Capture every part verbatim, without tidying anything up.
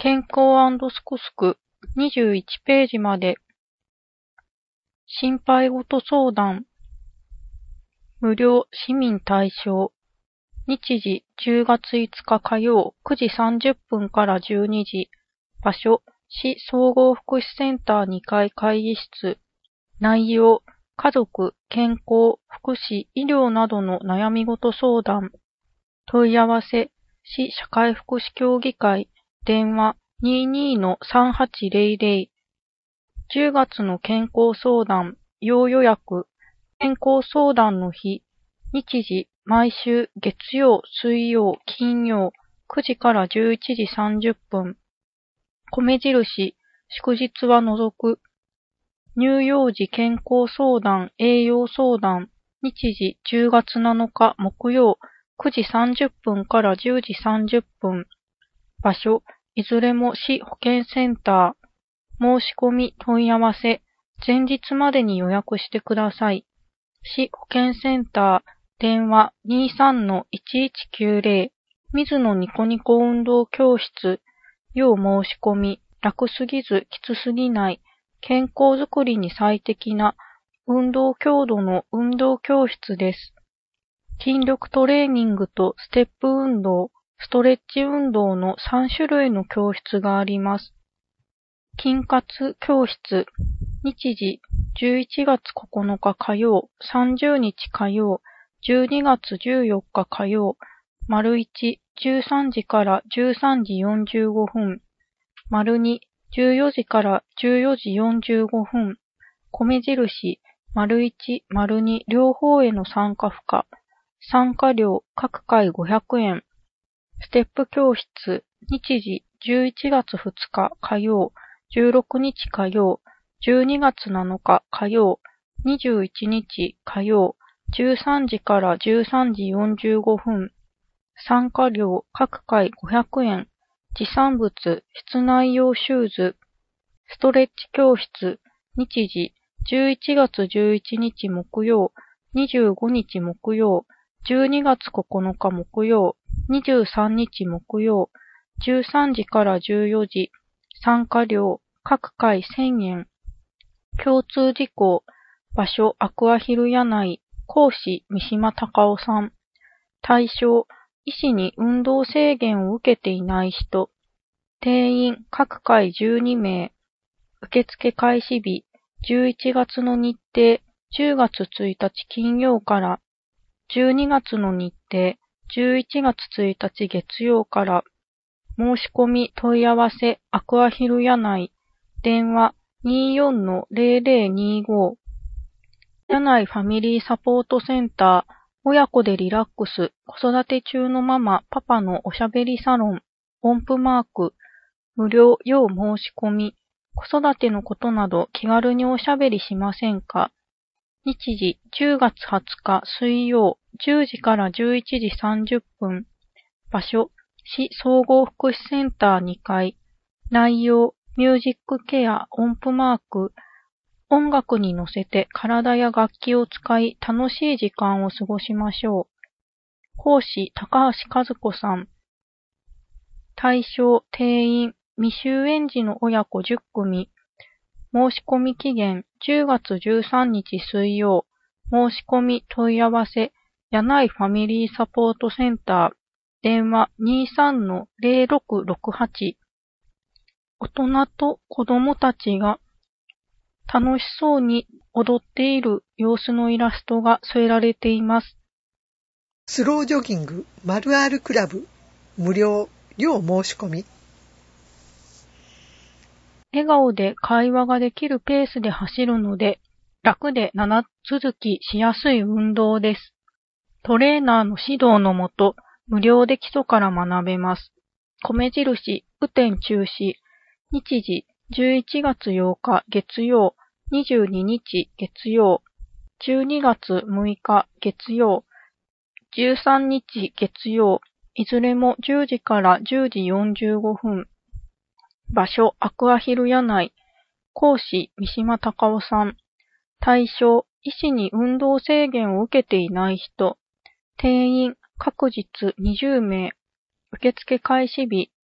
健康&すくすくにじゅういちページまで。心配事相談。無料市民対象。日時じゅうがついつか火曜くじさんじゅっぷんからじゅうにじ。場所市総合福祉センターにかい会議室。内容家族、健康、福祉、医療などの悩み事相談。問い合わせ市社会福祉協議会。電話 にじゅうにのさんはちぜろぜろ。じゅうがつの健康相談、要予約。健康相談の日。日時、毎週月曜、水曜、金曜、くじからじゅういちじさんじゅっぷん。米印、祝日は除く。乳幼児健康相談、栄養相談。日時、じゅうがつなのか木曜、くじさんじゅっぷんからじゅうじさんじゅっぷん。場所、いずれも市保健センター。申し込み、問い合わせ、前日までに予約してください。市保健センター、電話 にじゅうさんのいちいちきゅうぜろ。水野ニコニコ運動教室。要申し込み、楽すぎずきつすぎない、健康づくりに最適な運動強度の運動教室です。筋力トレーニングとステップ運動、ストレッチ運動のさんしゅるいの教室があります。筋活教室。日時、じゅういちがつここのか火曜、さんじゅうにち火曜、じゅうにがつじゅうよっか火曜、丸いち、じゅうさんじからじゅうさんじよんじゅうごふん、丸に、じゅうよじからじゅうよじよんじゅうごふん、米印、丸いち、丸に両方への参加不可、参加料各回ごひゃくえん、ステップ教室、日時、じゅういちがつふつか火曜、じゅうろくにち火曜、じゅうにがつなのか火曜、にじゅういちにち火曜、じゅうさんじからじゅうさんじよんじゅうごふん、参加料各回ごひゃくえん、持参物、室内用シューズ、ストレッチ教室、日時、じゅういちがつじゅういちにち木曜、にじゅうごにち木曜、じゅうにがつここのか木曜、にじゅうさんにち木曜、じゅうさんじからじゅうよじ、参加料各回せんえん、共通事項、場所アクアヒル柳井、講師三島隆夫さん、対象、医師に運動制限を受けていない人、定員各回じゅうにめい、受付開始日、じゅういちがつの日程、じゅうがつついたち金曜から、じゅうにがつの日程、じゅういちがつついたち月曜から、申し込み問い合わせアクアヒル柳井、電話 にじゅうよんのぜろぜろにじゅうご、柳井ファミリーサポートセンター、親子でリラックス、子育て中のママ、パパのおしゃべりサロン、音符マーク、無料要申し込み、子育てのことなど気軽におしゃべりしませんか？日時、じゅうがつはつか水曜、じゅうじからじゅういちじさんじゅっぷん。場所、市総合福祉センターにかい。内容、ミュージックケア、音符マーク。音楽に乗せて体や楽器を使い楽しい時間を過ごしましょう。講師、高橋和子さん。対象、定員、未就園児の親子じゅっくみ。申し込み期限、じゅうがつじゅうさんにち水曜。申し込み問い合わせ、柳井ファミリーサポートセンター。電話 にじゅうさんのぜろろくろくはち。大人と子供たちが楽しそうに踊っている様子のイラストが添えられています。 スロージョギング丸 R クラブ無料料申し込み。 笑顔で会話ができるペースで走るので楽で長続きしやすい運動です。トレーナーの指導のもと無料で基礎から学べます。米印、雨天中止。日時、じゅういちがつようか月曜、にじゅうににち月曜、じゅうにがつむいか月曜、じゅうさんにち月曜、いずれもじゅうじからじゅうじよんじゅうごふん。場所、アクアヒル柳井。講師、三島隆夫さん。対象、医師に運動制限を受けていない人。定員、各日にじゅうめい。受付開始日、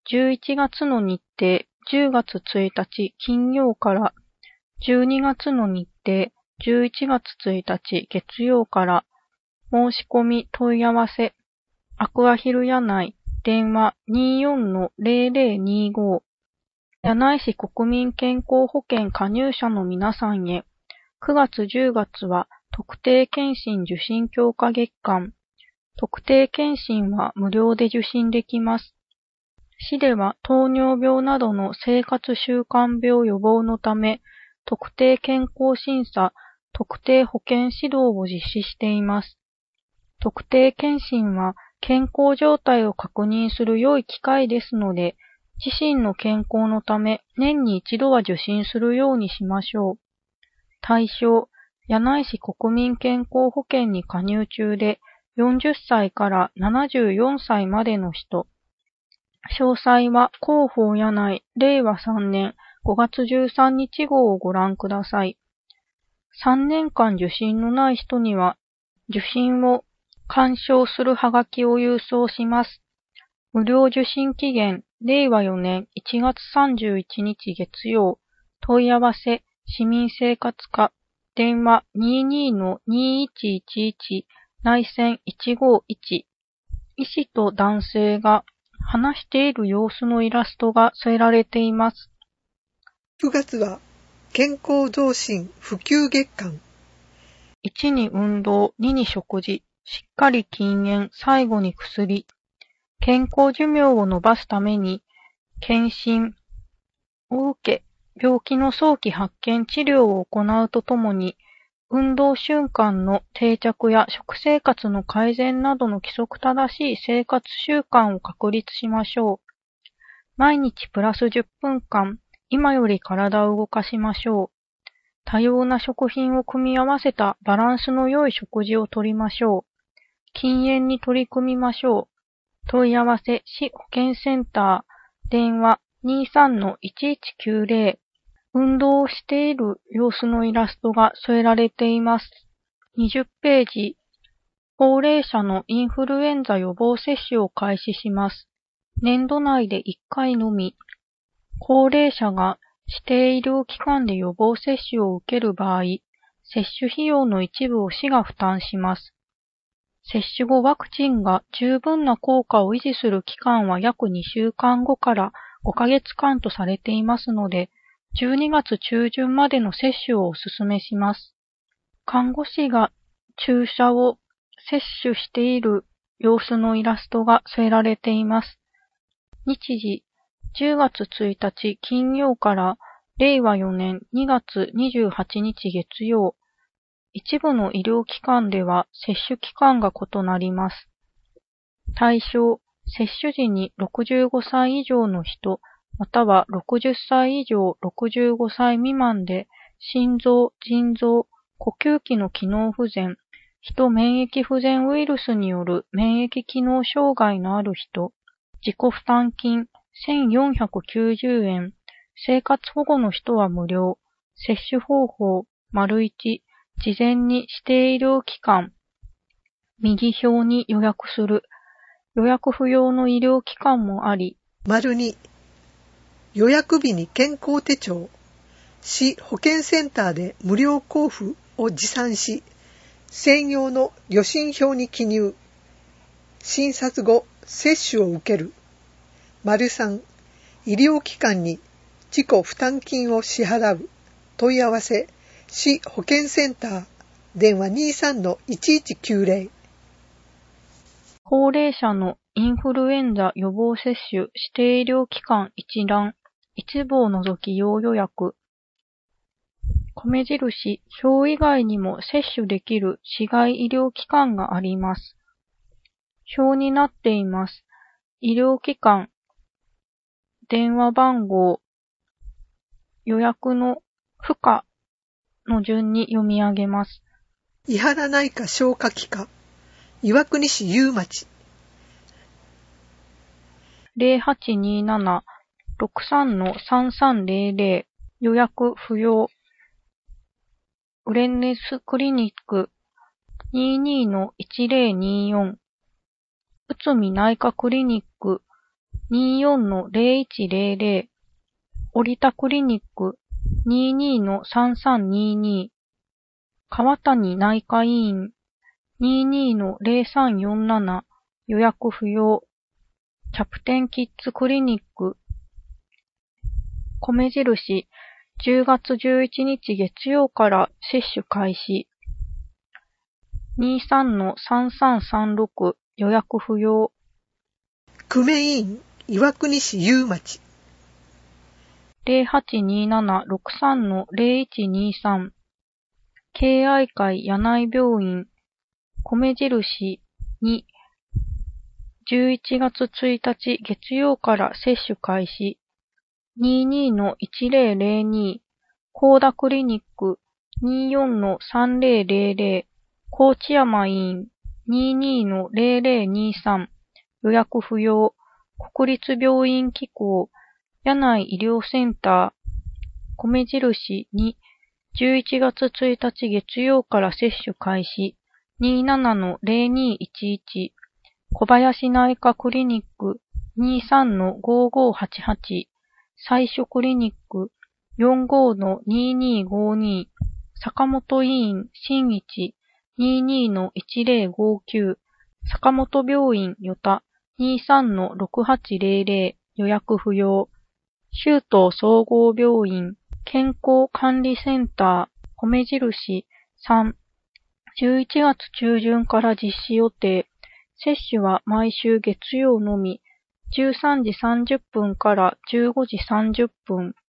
じゅういちがつの日程、じゅうがつついたち金曜からじゅうにがつの日程、じゅういちがつついたち月曜から、申し込み問い合わせ、アクアヒル柳井、電話 にーよんのゼロゼロにーご、柳井市国民健康保険加入者の皆さんへ、くがつじゅうがつは特定健診受診強化月間、特定健診は無料で受診できます。市では糖尿病などの生活習慣病予防のため、特定健康審査、特定保健指導を実施しています。特定健診は健康状態を確認する良い機会ですので、自身の健康のため年に一度は受診するようにしましょう。対象、柳井市国民健康保険に加入中でよんじゅっさいからななじゅうよんさいまでの人。詳細は広報柳井れいわさんねんごがつじゅうさんにち号をご覧ください。さんねんかん受診のない人には、受診を勧奨するはがきを郵送します。無料受診期限、れいわよねんいちがつさんじゅういちにち月曜、問い合わせ、市民生活課、電話 にーにーのにーいちいちいち、内線いちごいち、医師と男性が話している様子のイラストが添えられています。 くがつは健康増進普及月間。 いちに運動、にに食事、しっかり禁煙、最後に薬。健康寿命を伸ばすために、検診を受け、病気の早期発見治療を行うとともに、運動習慣の定着や食生活の改善などの規則正しい生活習慣を確立しましょう。毎日プラスじゅっぷんかん、今より体を動かしましょう。多様な食品を組み合わせたバランスの良い食事をとりましょう。禁煙に取り組みましょう。問い合わせ、市保健センター、電話 にーさんのいちいちきゅうゼロ、運動をしている様子のイラストが添えられています。にじゅっページ、高齢者のインフルエンザ予防接種を開始します。年度内でいっかいのみ、高齢者が指定医療機関で予防接種を受ける場合、接種費用の一部を市が負担します。接種後ワクチンが十分な効果を維持する期間は約にしゅうかんごからごかげつかんとされていますので、じゅうにがつちゅうじゅんまでの接種をお勧めします。看護師が注射を接種している様子のイラストが添えられています。日時、じゅうがつついたち金曜かられいわよねんにがつにじゅうはちにち月曜、一部の医療機関では接種期間が異なります。対象、接種時にろくじゅうごさい以上の人、またはろくじゅっさい以上ろくじゅうごさい未満で心臓、腎臓、呼吸器の機能不全、人免疫不全ウイルスによる免疫機能障害のある人、自己負担金せんよんひゃくきゅうじゅうえん、生活保護の人は無料、接種方法、丸いち、事前に指定医療機関、右表に予約する、予約不要の医療機関もあり、 丸に、予約日に健康手帳、市保健センターで無料交付を持参し、専用の予診票に記入、診察後、接種を受ける。丸さん、医療機関に自己負担金を支払う。問い合わせ、市保健センター、電話 にーさんのいちいちきゅうゼロ。 高齢者のインフルエンザ予防接種指定医療機関一覧、一部を除き要予約。米印、表以外にも接種できる市外医療機関があります。表になっています。医療機関、電話番号、予約の負荷の順に読み上げます。 伊原内科消化器科、岩国市有町。 ゼロはちにーなな ろくさんのさんさんゼロゼロ、予約不要。ウレンネスクリニック にーにーのいちゼロにーよん、うつみ内科クリニックにじゅうよんのゼロいちゼロゼロ、折田クリニック にじゅうにのさんさんにじゅうに、川谷内科医院 にじゅうにのゼロさんよんなな、予約不要、キャプテンキッズクリニック、米印、じゅうがつじゅういちにち月曜から接種開始。にじゅうさんのさんさんさんろく、予約不要。 久米医院、岩国市有町。 ゼロはちにーななろくさんのゼロいちにーさん、敬愛会柳井病院、米印に、じゅういちがつついたち月曜から接種開始。にじゅうにのいちゼロゼロに、高田クリニック にじゅうよんのさんゼロゼロゼロ、高知山医院 にじゅうにのゼロゼロにーさん、予約不要、国立病院機構、柳井医療センター、米印に、じゅういちがつついたち月曜から接種開始。にじゅうななのゼロにいちいち、小林内科クリニック にじゅうさんのごーごーはちはち、最初クリニック よんじゅうごのにじゅうにごーに、坂本医院新一 にじゅうにのいちゼロごーきゅう、坂本病院与田 にじゅうさんのろくはちゼロゼロ、予約不要。周東総合病院健康管理センター米印さん、じゅういちがつ中旬から実施予定。接種は毎週月曜のみ、じゅうさんじさんじゅっぷんからじゅうごじさんじゅっぷん。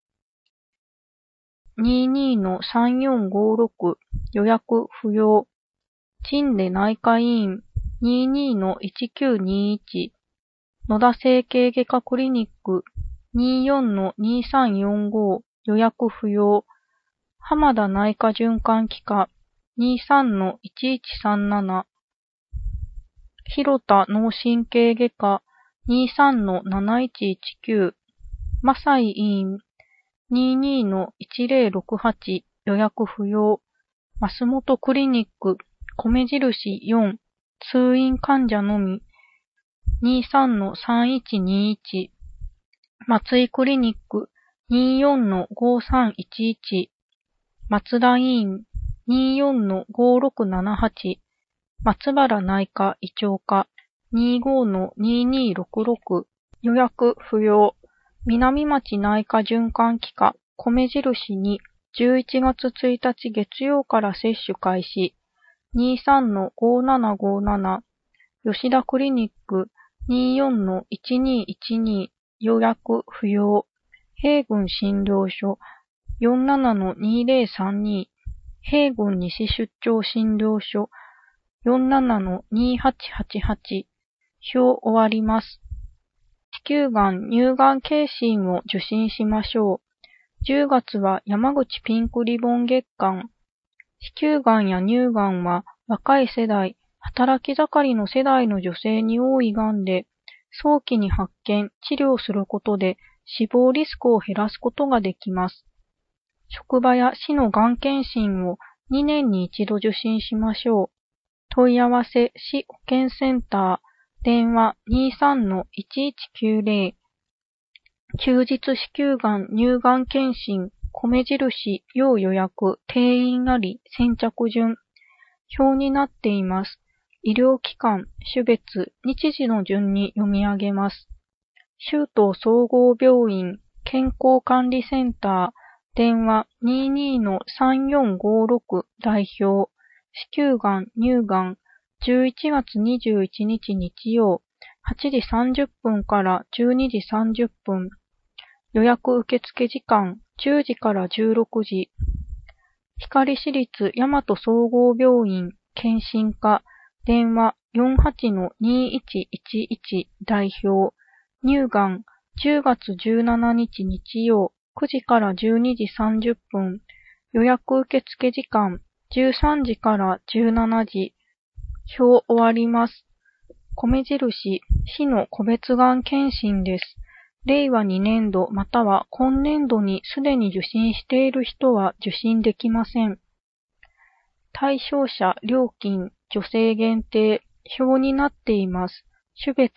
にじゅうにのさんよんごーろく、予約不要。鎮出内科医院 にじゅうにのいちきゅうにいち、野田整形外科クリニック にじゅうよんのにさんよんご、予約不要。浜田内科循環器科 にじゅうさんのいちいちさんなな、広田脳神経外科 にじゅうさんのなないちいちきゅう、マサイ医院 にじゅうにのいちゼロろくはち、予約不要。増本クリニック米印よん、通院患者のみ にじゅうさんのさんいちにいち、松井クリニック にじゅうよんのごーさんいちいち、松田医院 にじゅうよんのごーろくななはち、松原内科胃腸科 にじゅうごのにじゅうにろくろく、予約不要。南町内科循環器科米印に、じゅういちがつついたち月曜から接種開始。にじゅうさんのごーななごーなな、吉田クリニック にじゅうよんのいちにいちに、予約不要。平郡診療所 よんじゅうななのにゼロさんに、平郡西出張診療所 よんじゅうななのにはちはちはち、表終わります。子宮がん乳がん検診を受診しましょう。じゅうがつは山口ピンクリボン月間。子宮がんや乳がんは若い世代、働き盛りの世代の女性に多いがんで、早期に発見、治療することで死亡リスクを減らすことができます。職場や市のがん検診をにねんに一度受診しましょう。問い合わせ市保健センター、電話 にじゅうさんのいちいちきゅうゼロ、休日子宮がん乳がん検診、米印、要予約、定員あり、先着順。表になっています。医療機関、種別、日時の順に読み上げます。周東総合病院、健康管理センター、電話 にじゅうにのさんよんごーろく 代表、子宮がん、乳がん、じゅういちがつにじゅういちにち日曜、はちじさんじゅっぷんからじゅうにじさんじゅっぷん。予約受付時間、じゅうじからじゅうろくじ。光市立大和総合病院、検診科、電話 よんはちのにいちいちいち 代表、乳がん、じゅうがつじゅうしちにち日曜、くじからじゅうにじさんじゅっぷん。予約受付時間、じゅうさんじからじゅうしちじ。表終わります。米印、市の個別がん検診です。れいわにねんどまたは今年度にすでに受診している人は受診できません。対象者、料金、女性限定、表になっています。種別、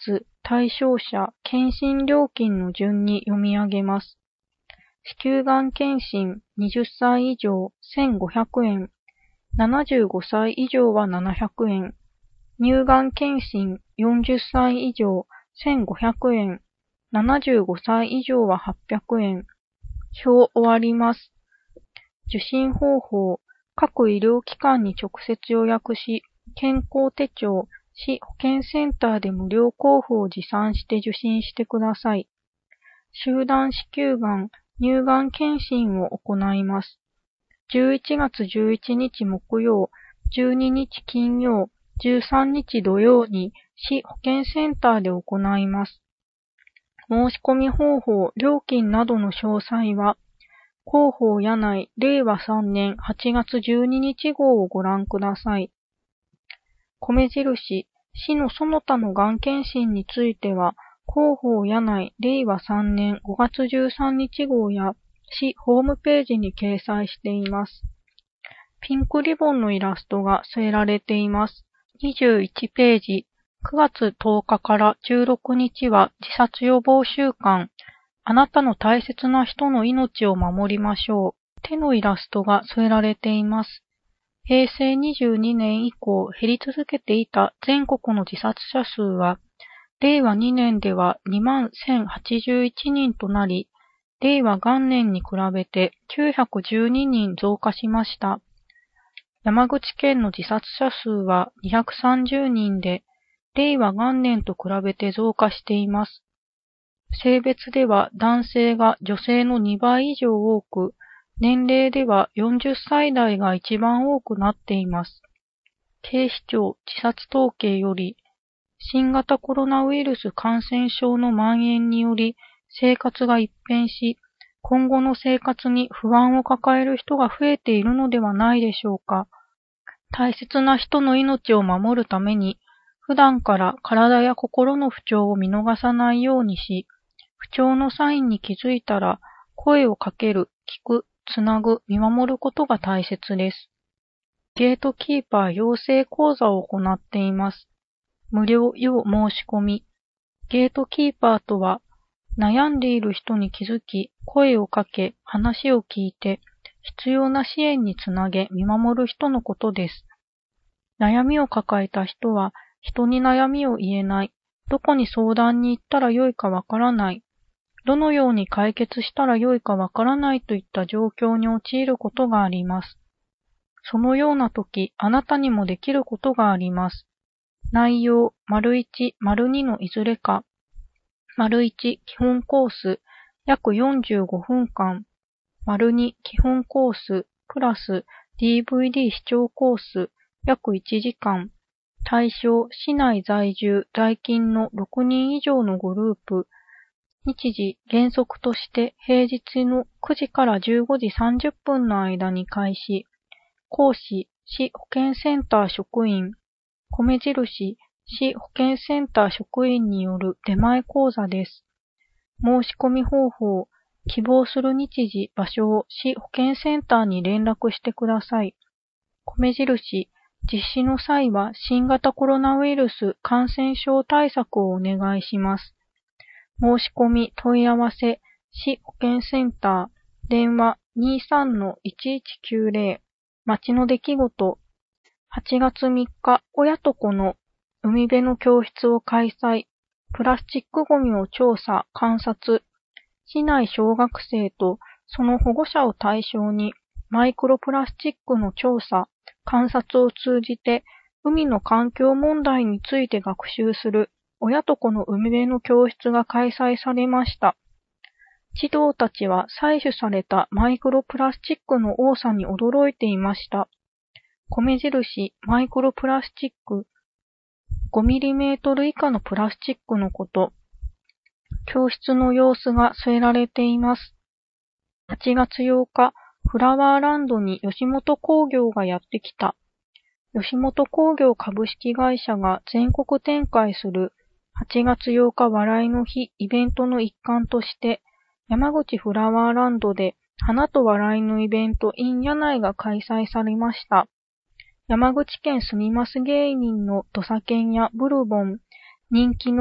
対象者、検診料金の順に読み上げます。子宮がん検診はたち以上せんごひゃくえん、ななじゅうごさい以上はななひゃくえん、乳がん検診よんじゅっさい以上せんごひゃくえん、ななじゅうごさい以上ははっぴゃくえん。表終わります。受診方法、各医療機関に直接予約し、健康手帳、市保健センターで無料交付を持参して受診してください。集団子宮がん、乳がん検診を行います。じゅういちがつじゅういちにち木曜、じゅうににち金曜、じゅうさんにち土曜に市保健センターで行います。申し込み方法、料金などの詳細は、広報柳井れいわさんねんはちがつじゅうににち号をご覧ください。米印、市のその他のがん検診については、広報柳井れいわさんねんごがつじゅうさんにち号や市ホームページに掲載しています。ピンクリボンのイラストが添えられています。にじゅういちページ、くがつとおかからじゅうろくにちは自殺予防週間。あなたの大切な人の命を守りましょう。手のイラストが添えられています。へいせいにじゅうにねん以降減り続けていた全国の自殺者数は、れいわにねんではにまんせんはちじゅういちにんとなり、れいわ元年に比べてきゅうひゃくじゅうににん増加しました。山口県の自殺者数はにひゃくさんじゅうにんで、れいわ元年と比べて増加しています。性別では男性が女性のにばい以上多く、年齢ではよんじゅっさいだいが一番多くなっています。警視庁自殺統計より、新型コロナウイルス感染症の蔓延により生活が一変し、今後の生活に不安を抱える人が増えているのではないでしょうか。大切な人の命を守るために、普段から体や心の不調を見逃さないようにし、不調のサインに気づいたら、声をかける、聞く、つなぐ、見守ることが大切です。ゲートキーパー養成講座を行っています。無料要申し込み。ゲートキーパーとは、悩んでいる人に気づき、声をかけ、話を聞いて、必要な支援につなげ、見守る人のことです。悩みを抱えた人は、人に悩みを言えない、どこに相談に行ったらよいかわからない、どのように解決したらよいかわからないといった状況に陥ることがあります。そのような時、あなたにもできることがあります。内容、丸いち、丸にのいずれか。丸いち、基本コース、約よんじゅうごふんかん。丸に、基本コース、プラス ディーブイディー 視聴コース、約いちじかん。対象、市内在住、在勤のろくにん以上のグループ。日時、原則として平日のくじからじゅうごじさんじゅっぷんの間に開始。講師、市保健センター職員。米印、市保健センター職員による出前講座です。申し込み方法、希望する日時、場所を市保健センターに連絡してください。米印、実施の際は新型コロナウイルス感染症対策をお願いします。申し込み問い合わせ、市保健センター、電話 にじゅうさんのいちいちきゅうぜろ、町の出来事、はちがつみっか、親と子の海辺の教室を開催、プラスチックゴミを調査、観察、市内小学生とその保護者を対象にマイクロプラスチックの調査、観察を通じて海の環境問題について学習する親と子の海辺の教室が開催されました。児童たちは採取されたマイクロプラスチックの多さに驚いていました。米印、マイクロプラスチック、ごミリメートル以下のプラスチックのこと。教室の様子が添えられています。はちがつようか、フラワーランドに吉本工業がやってきた。吉本工業株式会社が全国展開するはちがつようか笑いの日イベントの一環として、山口フラワーランドで花と笑いのイベント in 柳井が開催されました。山口県住みます芸人の土佐犬やブルボン、人気の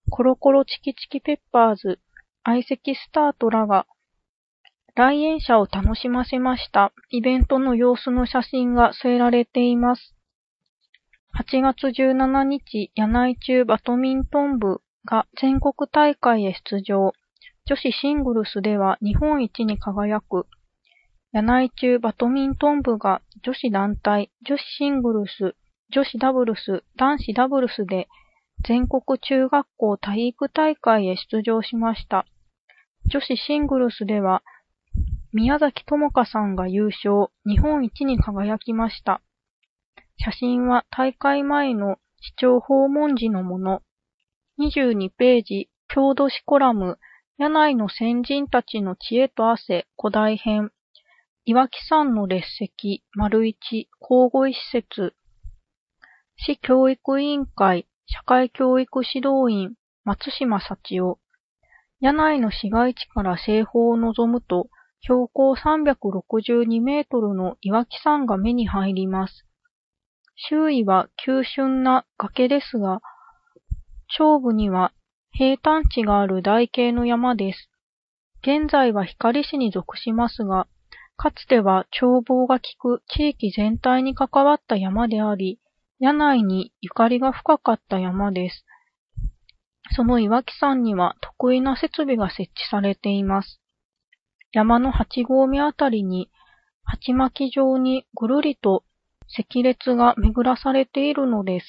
コロコロチキチキペッパーズ、相席スタートらが来園者を楽しませましたイベントの様子の写真が添えられています。はちがつじゅうしちにち、柳井中バドミントン部が全国大会へ出場。女子シングルスでは日本一に輝く。柳井中バドミントン部が女子団体、女子シングルス、女子ダブルス、男子ダブルスで全国中学校体育大会へ出場しました。女子シングルスでは宮崎智香さんが優勝、日本一に輝きました。写真は大会前の市長訪問時のもの。にじゅうにページ、郷土史コラム、柳井の先人たちの知恵と汗、古代編。岩木山の列石、丸一、交互施設。市教育委員会、社会教育指導員、松島幸男。柳井の市街地から西方を望むと、標高さんびゃくろくじゅうにメートルの岩木山が目に入ります。周囲は急峻な崖ですが、頂部には平坦地がある台形の山です。現在は光市に属しますが、かつては眺望が利く地域全体に関わった山であり、柳井にゆかりが深かった山です。その岩木山には特異な設備が設置されています。山のはち合目あたりに、鉢巻き状にぐるりと石列が巡らされているのです。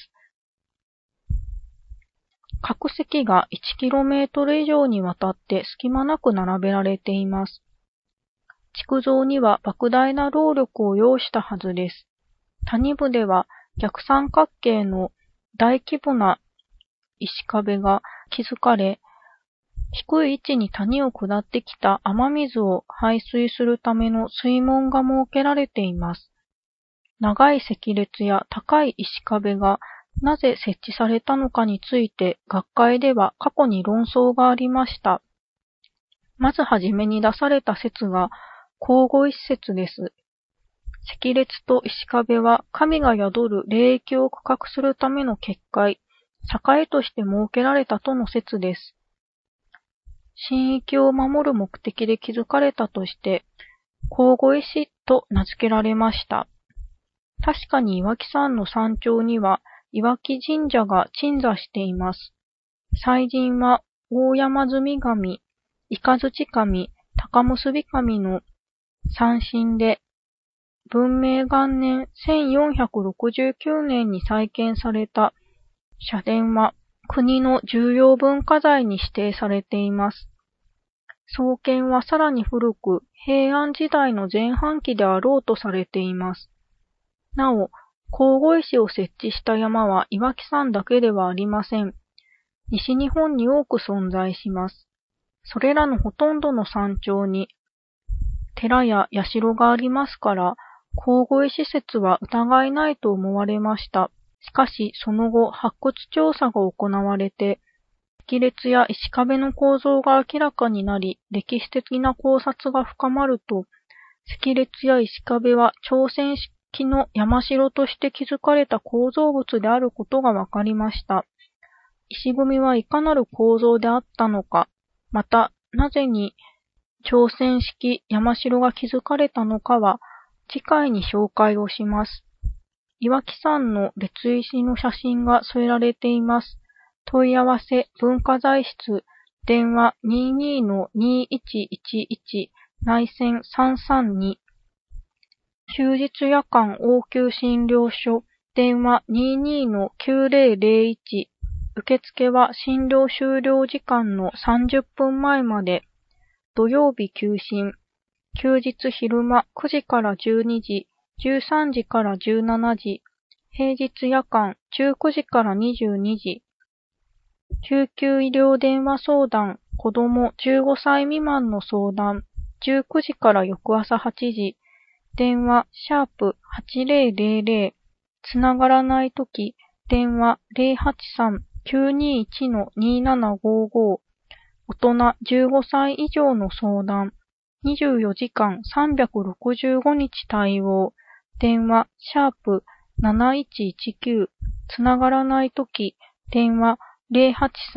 各石がいちキロメートル以上にわたって隙間なく並べられています。築造には莫大な労力を要したはずです。谷部では逆三角形の大規模な石壁が築かれ、低い位置に谷を下ってきた雨水を排水するための水門が設けられています。長い石列や高い石壁がなぜ設置されたのかについて学会では過去に論争がありました。まずはじめに出された説が交互一説です。石列と石壁は神が宿る霊域を区画するための結界、境として設けられたとの説です。神域を守る目的で築かれたとして、交互石と名付けられました。確かに岩木山の山頂には岩木神社が鎮座しています。祭神は大山積神、イカズチ神、高結び神の三神で、文明元年せんよんひゃくろくじゅうきゅうねんに再建された社殿は国の重要文化財に指定されています。創建はさらに古く、平安時代の前半期であろうとされています。なお、交互石を設置した山は岩木山だけではありません。西日本に多く存在します。それらのほとんどの山頂に寺や社がありますから、交互石説は疑いないと思われました。しかし、その後、発掘調査が行われて、石列や石壁の構造が明らかになり、歴史的な考察が深まると、石列や石壁は朝鮮式の山城として築かれた構造物であることが分かりました。石組みはいかなる構造であったのか、また、なぜに朝鮮式山城が築かれたのかは、次回に紹介をします。岩木山の列石の写真が添えられています。問い合わせ文化財室電話 にじゅうにのにいちいちいち 内線さんさんに休日夜間応急診療所電話 にじゅうにのきゅうぜろぜろいち受付は診療終了時間のさんじゅっぷんまえまで土曜日休診休日昼間くじからじゅうにじじゅうさんじからじゅうしちじ、平日夜間じゅうくじからにじゅうにじ、救急医療電話相談、子供じゅうごさい未満の相談、じゅうくじから翌朝はちじ、電話シャープはちぜろぜろぜろ、つながらないとき、電話ゼロはちさんきゅうにいちのにななごご、大人じゅうごさい以上の相談、にじゅうよじかんさんびゃくろくじゅうごにち対応、電話シャープなないちいちきゅうつながらないとき電話ゼロはちさん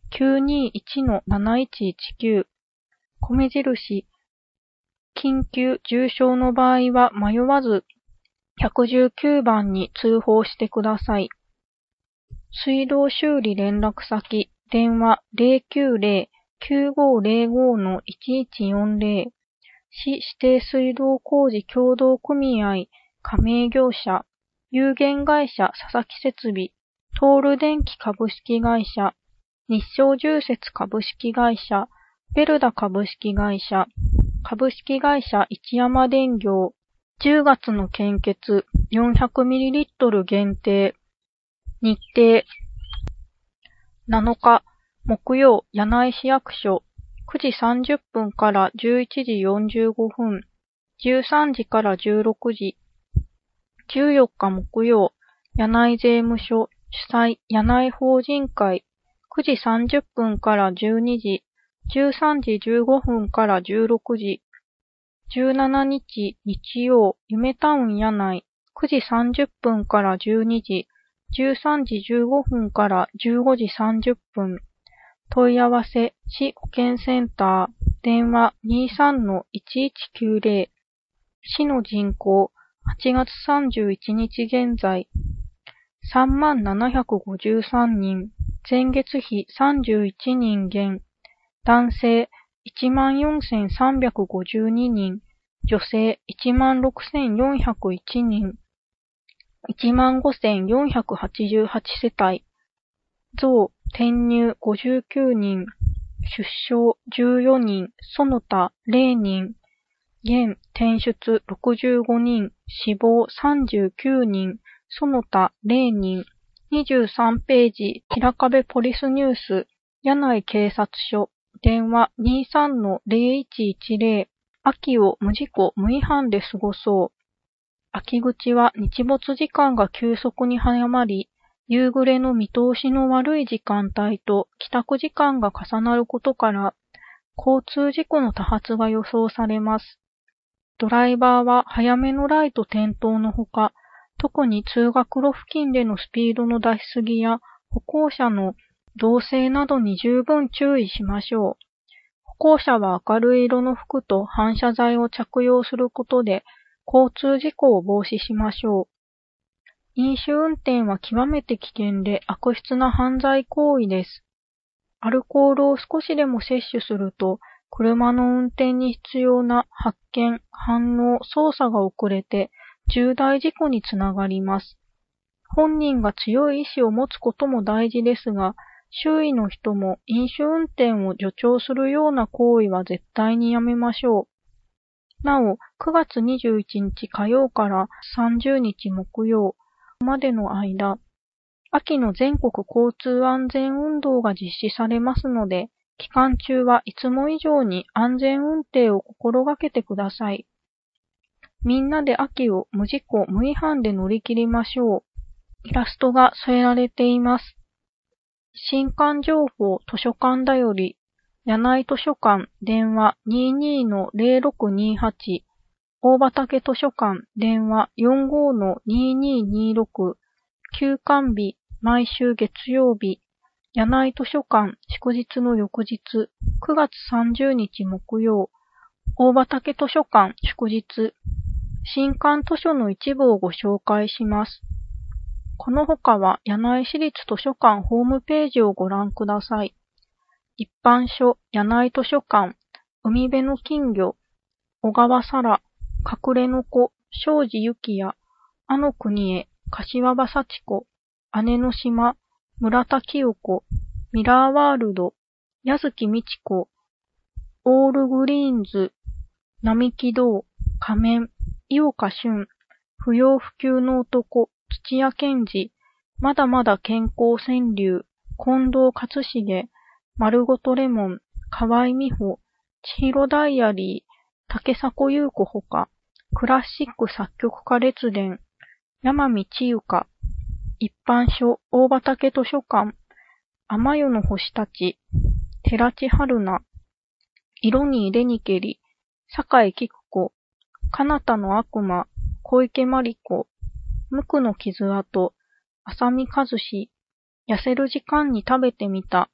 きゅうにいちのなないちいちきゅう、米印、緊急重症の場合は迷わずいちいちきゅうばんに通報してください。水道修理連絡先、電話 ゼロきゅうゼロ きゅうごゼロご のいちいちよんゼロ、市指定水道工事協同組合、加盟業者、有限会社佐々木設備、トール電機株式会社、日照重設株式会社、ベルダ株式会社、株式会社一山電業、じゅうがつの献血 よんひゃくミリリットル 限定、日程、なのか、木曜、柳井市役所、くじさんじゅっぷんからじゅういちじよんじゅうごふん、じゅうさんじからじゅうろくじ、じゅうよっか木曜、柳井税務署、主催、柳井法人会、くじさんじゅっぷんからじゅうにじ、じゅうさんじじゅうごふんからじゅうろくじ、じゅうしちにち日曜、夢タウン柳井、くじさんじゅっぷんからじゅうにじ、じゅうさんじじゅうごふんからじゅうごじさんじゅっぷん、問い合わせ、市保健センター、電話 にさんのいちいちきゅうゼロ、市の人口、はちがつさんじゅういちにち現在、さんまんななひゃくごじゅうさんにん、前月比さんじゅういちにん減、男性 いちまんよんせんさんびゃくごじゅうににん、女性 いちまんろくせんよんひゃくいちにん、いちまんごせんよんひゃくはちじゅうはち世帯、増、転入ごじゅうきゅうにん、出生じゅうよにん、その他ゼロにん、減、転出ろくじゅうごにん、死亡さんじゅうきゅうにん、その他ゼロにん、にじゅうさんページ、平壁ポリスニュース、柳井警察署、電話 にさんのゼロいちいちゼロ、秋を無事故無違反で過ごそう。秋口は日没時間が急速に早まり、夕暮れの見通しの悪い時間帯と帰宅時間が重なることから、交通事故の多発が予想されます。ドライバーは早めのライト点灯のほか、特に通学路付近でのスピードの出しすぎや歩行者の動静などに十分注意しましょう。歩行者は明るい色の服と反射材を着用することで交通事故を防止しましょう。飲酒運転は極めて危険で悪質な犯罪行為です。アルコールを少しでも摂取すると、車の運転に必要な発見、反応、操作が遅れて重大事故につながります。本人が強い意志を持つことも大事ですが、周囲の人も飲酒運転を助長するような行為は絶対にやめましょう。なお、くがつにじゅういちにち火曜からさんじゅうにち木曜までの間、秋の全国交通安全運動が実施されますので、期間中はいつも以上に安全運転を心がけてください。みんなで秋を無事故無違反で乗り切りましょう。イラストが添えられています。新刊情報図書館だより、柳井図書館電話 にじゅうにのゼロろくにはち、大畑図書館電話 よんじゅうごのにじゅうににじゅうろく、休館日毎週月曜日、柳井図書館祝日の翌日、くがつさんじゅうにち木曜、大畑図書館祝日、新刊図書の一部をご紹介します。この他は柳井市立図書館ホームページをご覧ください。一般書、柳井図書館、海辺の金魚、小川沙羅、隠れの子、庄司幸也、あの国へ、柏葉幸子、姉の島、村田清子、ミラーワールド、矢月美智子、オールグリーンズ、並木道、仮面、井岡俊、不要不急の男、土屋健二、まだまだ健康川柳、近藤勝重、丸ごとレモン、河合美穂、千尋ダイアリー、竹迫優子ほか、クラシック作曲家列伝、山見千由香、一般書、大畑図書館、天夜の星たち、寺地春菜、色に入れにけり、酒井菊子、彼方の悪魔、小池真理子、無垢の傷跡、浅見和志、痩せる時間に食べてみた、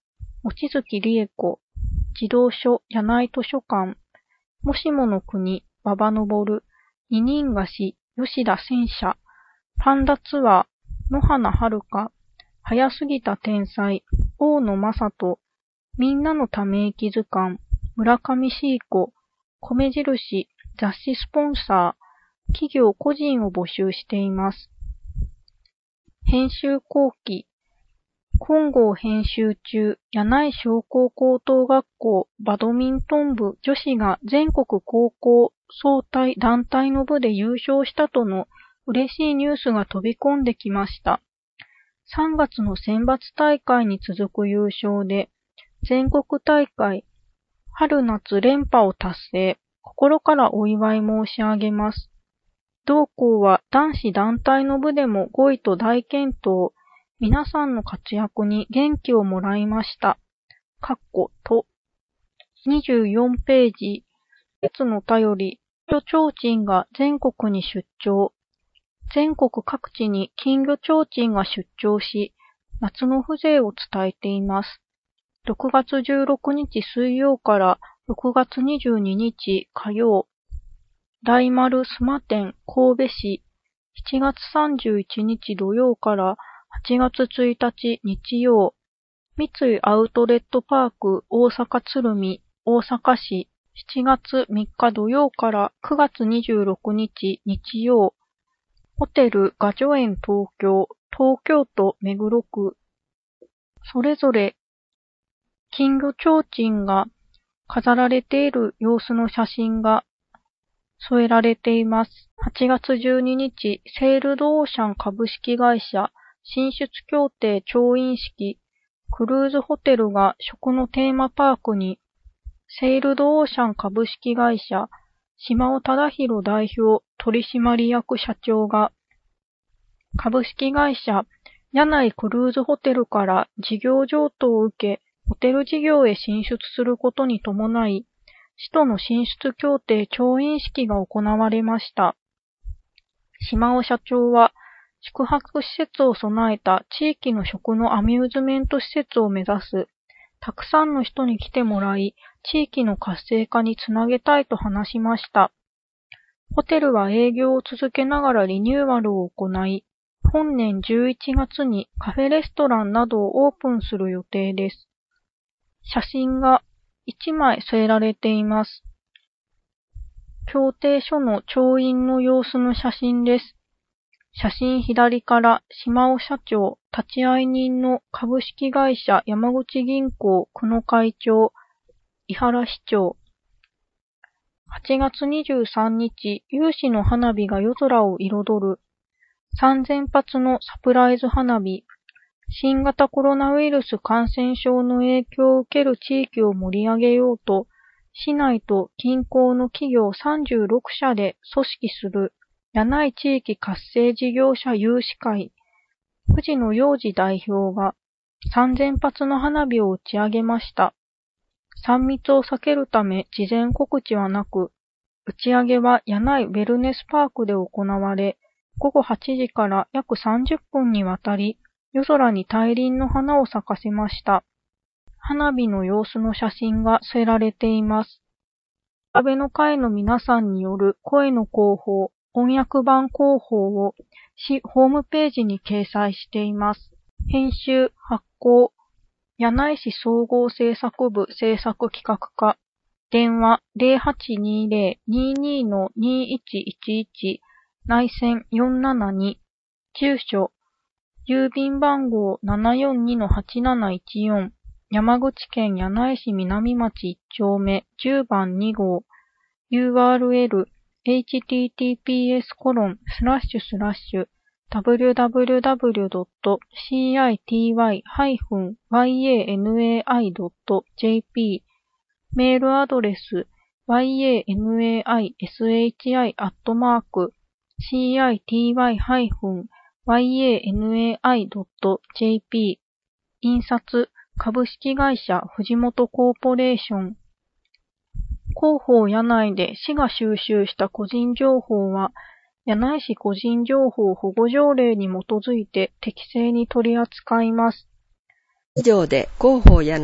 望月理恵子、児童書柳井図書館、もしもの国、馬場昇、二人菓子、吉田戦車、パンダツアー、野花遥、早すぎた天才、大野正人、みんなのため息図鑑、村上シーコ、米印、雑誌スポンサー、企業個人を募集しています。編集後期、金剛編集中、柳井商工高等学校バドミントン部女子が全国高校総体団体の部で優勝したとの嬉しいニュースが飛び込んできました。さんがつの選抜大会に続く優勝で、全国大会、春夏連覇を達成、心からお祝い申し上げます。同校は男子団体の部でもごいと大健闘、皆さんの活躍に元気をもらいました。かっことにじゅうよんページ、別の便り、金魚ちょうちんが全国に出張。全国各地に金魚ちょうちんが出張し、夏の風情を伝えています。ろくがつじゅうろくにち水曜からろくがつにじゅうににち火曜、大丸スマ店神戸市、しちがつさんじゅういちにち土曜からはちがつついたち日曜、三井アウトレットパーク大阪鶴見大阪市、しちがつみっか土曜からくがつにじゅうろくにち日曜、ホテル雅叙園東京、東京都目黒区、それぞれ金魚ちょうちんが飾られている様子の写真が添えられています。はちがつじゅうににち、セールドオーシャン株式会社進出協定調印式、クルーズホテルが食のテーマパークに、セールドオーシャン株式会社島尾忠宏代表取締役社長が、株式会社柳井クルーズホテルから事業譲渡を受け、ホテル事業へ進出することに伴い、市との進出協定調印式が行われました。島尾社長は、宿泊施設を備えた地域の食のアミューズメント施設を目指す、たくさんの人に来てもらい、地域の活性化につなげたいと話しました。ホテルは営業を続けながらリニューアルを行い、本年じゅういちがつにカフェレストランなどをオープンする予定です。写真がいちまい添えられています。協定書の調印の様子の写真です。写真左から島尾社長、立会人の株式会社山口銀行久野会長、井原市長。はちがつにじゅうさんにち、有志の花火が夜空を彩る。さんぜんぱつのサプライズ花火。新型コロナウイルス感染症の影響を受ける地域を盛り上げようと、市内と近郊の企業さんじゅうろくしゃで組織する柳井地域活性事業者有志会、藤野洋二代表がさんぜんぱつの花火を打ち上げました。さん密を避けるため事前告知はなく、打ち上げは柳井ウェルネスパークで行われ、ごごはちじから約さんじゅっぷんにわたり、夜空に大輪の花を咲かせました。花火の様子の写真が添えられています。安倍の会の皆さんによる声の広報、音訳版広報を市ホームページに掲載しています。編集、発行、柳井市総合制作部制作企画課、電話 ゼロはちにゼロ にーにー にーいちいちいち、内線よんななに、住所、郵便番号 ななよんにのはちなないちよん、山口県柳井市南町いっちょうめじゅうばんにごう、ユーアールエル、エイチティーティーピーエスコロンスラッシュスラッシュダブリューダブリューダブリュードットシーアイティーワイハイフンワイエーエヌエーアイドットジェーピー、メールアドレス ワイエーエヌエーアイエスエイチアイ アットマーク シーアイティーワイハイフンワイエーエヌエーアイドットジェーピー、印刷株式会社藤本コーポレーション。広報柳井で市が収集した個人情報は、柳井市個人情報保護条例に基づいて適正に取り扱います。 以上で広報柳井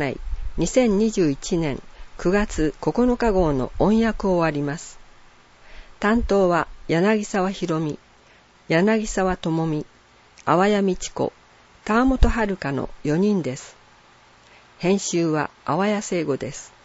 にせんにじゅういちねんくがつここのか号の音訳を終わります。担当は柳沢博美、柳沢智美、淡谷美智子、川本遥のよにんです。編集は淡谷聖吾です。